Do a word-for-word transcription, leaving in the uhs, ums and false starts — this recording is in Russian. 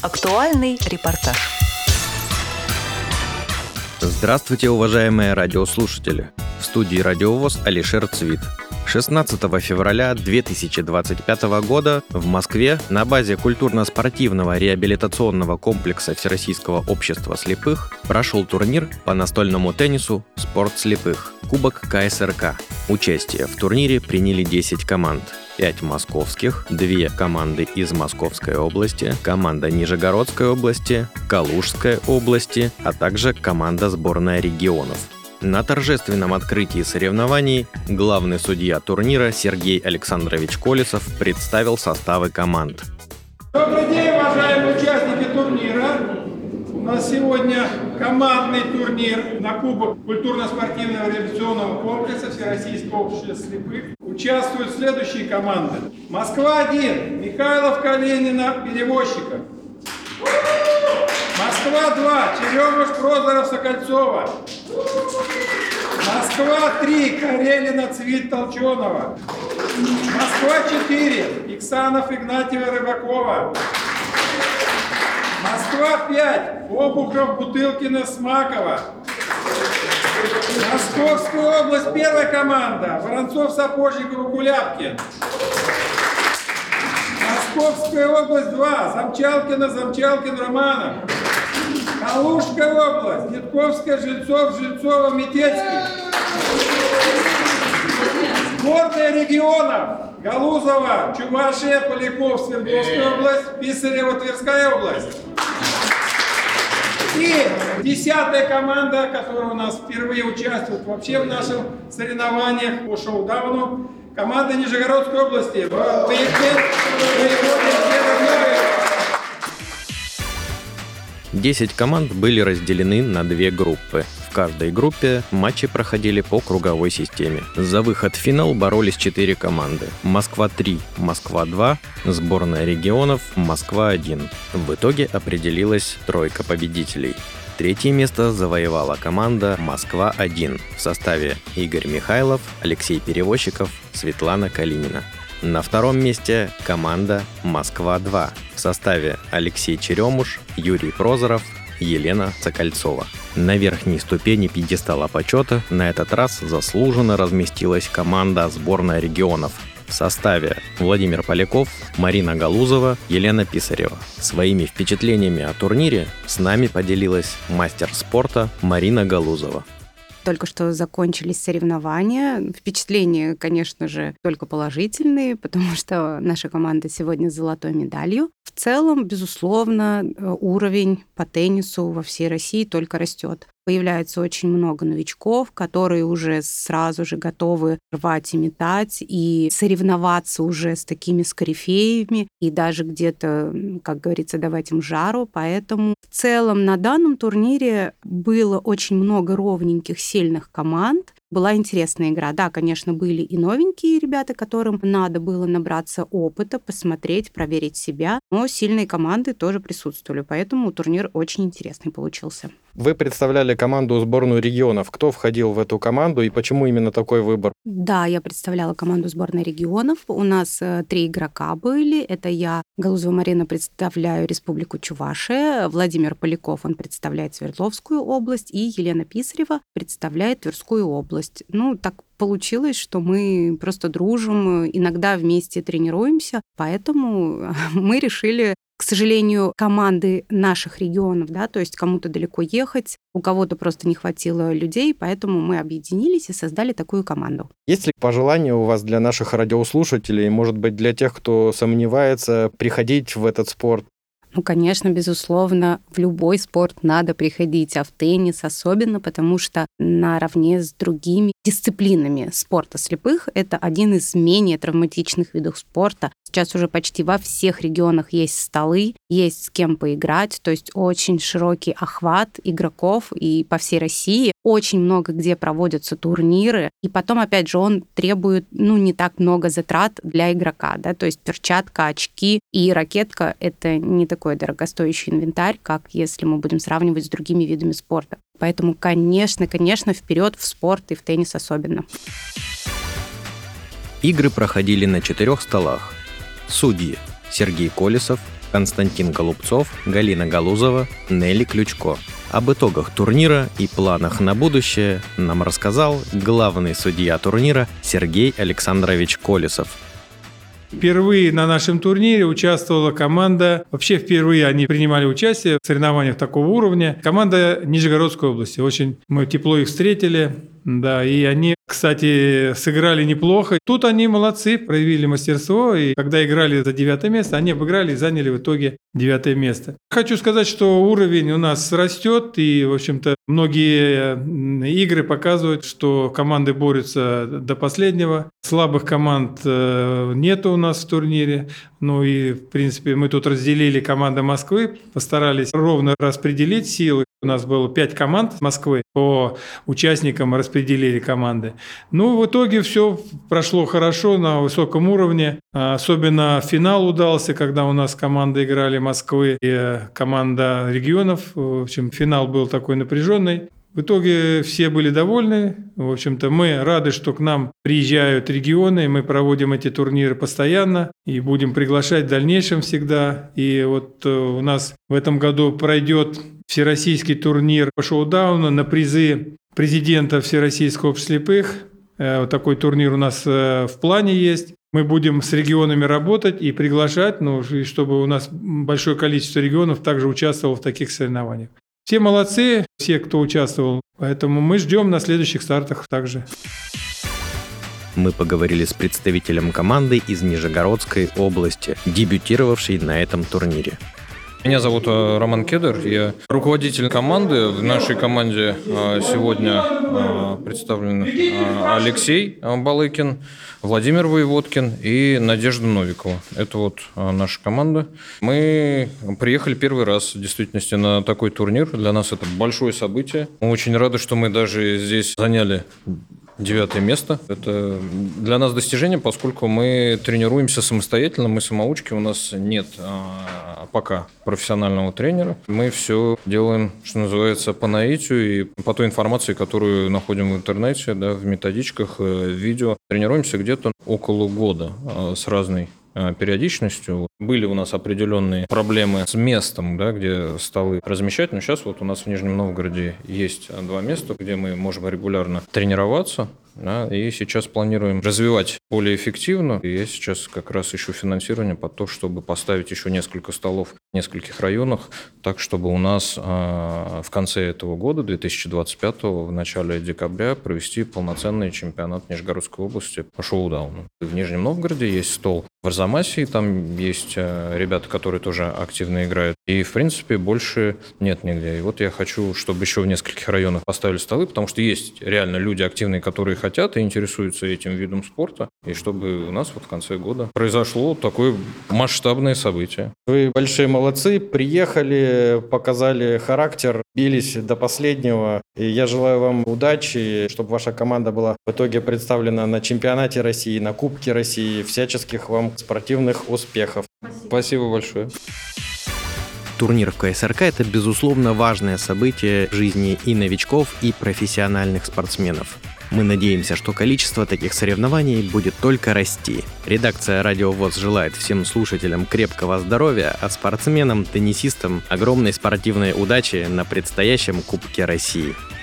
Актуальный репортаж. Здравствуйте, уважаемые радиослушатели! В студии «Радио ВОС» Алишер Цвит. шестнадцатого февраля две тысячи двадцать пятого года в Москве на базе культурно-спортивного реабилитационного комплекса Всероссийского общества слепых прошел турнир по настольному теннису «Спорт слепых» Кубок ка эс эр ка. Участие в турнире приняли десять команд. пять московских, две команды из Московской области, команда Нижегородской области, Калужской области, а также команда сборная регионов. На торжественном открытии соревнований главный судья турнира Сергей Александрович Колесов представил составы команд. Добрый день, уважаемые участники турнира! У нас сегодня командный турнир на Кубок культурно-спортивного реабилитационного комплекса Всероссийского общества слепых. Участвуют следующие команды. Москва-один, Михайлов, Калинина, Перевозчиков. Москва-два, Черемуш, Прозоров, Сокольцова. Москва-три, Карелина, Цвит, Толченова. Москва-четыре, Иксанов, Игнатьева, Рыбакова. Москва-пять, Обухов, Бутылкина, Смакова. Московская область, первая команда, Воронцов, Сапожников, Куляпкин. Московская область, два, Замчалкина, Замчалкин, Романов. Калужская область, Дедковская, Жильцов, Жильцова, Метельский. Сборная регионов, Галузова, Чувашия, Поляков, Свердловская область, Писарева, Тверская область. И десятая команда, которая у нас впервые участвует вообще в наших соревнованиях по шоу-дауну, команда Нижегородской области. Десять команд были разделены на две группы. В каждой группе матчи проходили по круговой системе. За выход в финал боролись четыре команды. Москва-три, Москва-два, сборная регионов, Москва-один. В итоге определилась тройка победителей. Третье место завоевала команда «Москва-один» в составе Игорь Михайлов, Алексей Перевозчиков, Светлана Калинина. На втором месте команда «Москва-два» в составе Алексей Черемуш, Юрий Прозоров, Елена Сокольцова. На верхней ступени пьедестала почета на этот раз заслуженно разместилась команда сборная регионов в составе Владимир Поляков, Марина Галузова, Елена Писарева. Своими впечатлениями о турнире с нами поделилась мастер спорта Марина Галузова. Только что закончились соревнования. Впечатления, конечно же, только положительные, потому что наша команда сегодня с золотой медалью. В целом, безусловно, уровень по теннису во всей России только растет. Появляется очень много новичков, которые уже сразу же готовы рвать и метать, и соревноваться уже с такими скорифеями, и даже где-то, как говорится, давать им жару. Поэтому в целом на данном турнире было очень много ровненьких, сильных команд. Была интересная игра. Да, конечно, были и новенькие ребята, которым надо было набраться опыта, посмотреть, проверить себя, но сильные команды тоже присутствовали, поэтому турнир очень интересный получился. Вы представляли команду сборную регионов. Кто входил в эту команду и почему именно такой выбор? Да, я представляла команду сборной регионов. У нас три игрока были. Это я, Галузова Марина, представляю Республику Чувашия, Владимир Поляков, он представляет Свердловскую область, и Елена Писарева представляет Тверскую область. Ну, так получилось, что мы просто дружим, иногда вместе тренируемся, поэтому мы решили, к сожалению, команды наших регионов, да, то есть кому-то далеко ехать, у кого-то просто не хватило людей, поэтому мы объединились и создали такую команду. Есть ли пожелания у вас для наших радиослушателей, может быть, для тех, кто сомневается, приходить в этот спорт? Ну, конечно, безусловно, в любой спорт надо приходить, а в теннис особенно, потому что наравне с другими дисциплинами спорта слепых это один из менее травматичных видов спорта. Сейчас уже почти во всех регионах есть столы, есть с кем поиграть, то есть очень широкий охват игроков и по всей России. Очень много где проводятся турниры, и потом, опять же, он требует, ну, не так много затрат для игрока, да, то есть перчатка, очки и ракетка — это не такой дорогостоящий инвентарь, как если мы будем сравнивать с другими видами спорта. Поэтому, конечно, конечно, вперед в спорт и в теннис особенно. Игры проходили на четырех столах. Судьи: Сергей Колесов, Константин Голубцов, Галина Галузова, Нелли Ключко. Об итогах турнира и планах на будущее нам рассказал главный судья турнира Сергей Александрович Колесов. Впервые на нашем турнире участвовала команда, вообще впервые они принимали участие в соревнованиях такого уровня, команда Нижегородской области. Очень мы тепло их встретили, да, и они, кстати, сыграли неплохо. Тут они молодцы, проявили мастерство, и когда играли за девятое место, они обыграли и заняли в итоге девятое место. Хочу сказать, что уровень у нас растет, и, в общем-то, многие игры показывают, что команды борются до последнего. Слабых команд нету у нас в турнире. Ну и, в принципе, мы тут разделили команды Москвы, постарались ровно распределить силы. У нас было пять команд Москвы, по участникам распределили команды. Ну, в итоге все прошло хорошо, на высоком уровне. Особенно финал удался, когда у нас команды играли Москвы и команда регионов. В общем, финал был такой напряженный. В итоге все были довольны. В общем-то, мы рады, что к нам приезжают регионы, мы проводим эти турниры постоянно и будем приглашать в дальнейшем всегда. И вот у нас в этом году пройдет всероссийский турнир по шоу-дауну на призы президента Всероссийского общества слепых. Вот такой турнир у нас в плане есть. Мы будем с регионами работать и приглашать, ну, чтобы у нас большое количество регионов также участвовало в таких соревнованиях. Все молодцы, все, кто участвовал, поэтому мы ждем на следующих стартах также. Мы поговорили с представителем команды из Нижегородской области, дебютировавшей на этом турнире. Меня зовут Роман Кедр, я руководитель команды. В нашей команде сегодня представлены Алексей Балыкин, Владимир Воеводкин и Надежда Новикова. Это вот наша команда. Мы приехали первый раз, в действительности, на такой турнир. Для нас это большое событие. Мы очень рады, что мы даже здесь заняли девятое место. Это для нас достижение, поскольку мы тренируемся самостоятельно, мы самоучки, у нас нет а, пока профессионального тренера. Мы все делаем, что называется, по наитию и по той информации, которую находим в интернете, да, в методичках, в видео. Тренируемся где-то около года а, с разной периодичностью. Были у нас определенные проблемы с местом, да, где столы размещать, но сейчас вот у нас в Нижнем Новгороде есть два места, где мы можем регулярно тренироваться, да, и сейчас планируем развивать более эффективно. И я сейчас как раз ищу финансирование под то, чтобы поставить еще несколько столов в нескольких районах, так, чтобы у нас э, в конце этого года, две тысячи двадцать пятого, в начале декабря, провести полноценный чемпионат Нижегородской области по шоу-дауну. В Нижнем Новгороде есть стол в Арзамасе, там есть э, ребята, которые тоже активно играют. И, в принципе, больше нет нигде. И вот я хочу, чтобы еще в нескольких районах поставили столы, потому что есть реально люди активные, которые хотят и интересуются этим видом спорта, и чтобы у нас вот в конце года произошло такое масштабное событие. Вы большие молодцы, приехали, показали характер, бились до последнего, и я желаю вам удачи, чтобы ваша команда была в итоге представлена на чемпионате России, на Кубке России, всяческих вам спортивных успехов. Спасибо большое. Турнир в ка эс эр ка – это, безусловно, важное событие в жизни и новичков, и профессиональных спортсменов. Мы надеемся, что количество таких соревнований будет только расти. Редакция «Радио ВОС» желает всем слушателям крепкого здоровья, а спортсменам, теннисистам огромной спортивной удачи на предстоящем Кубке России.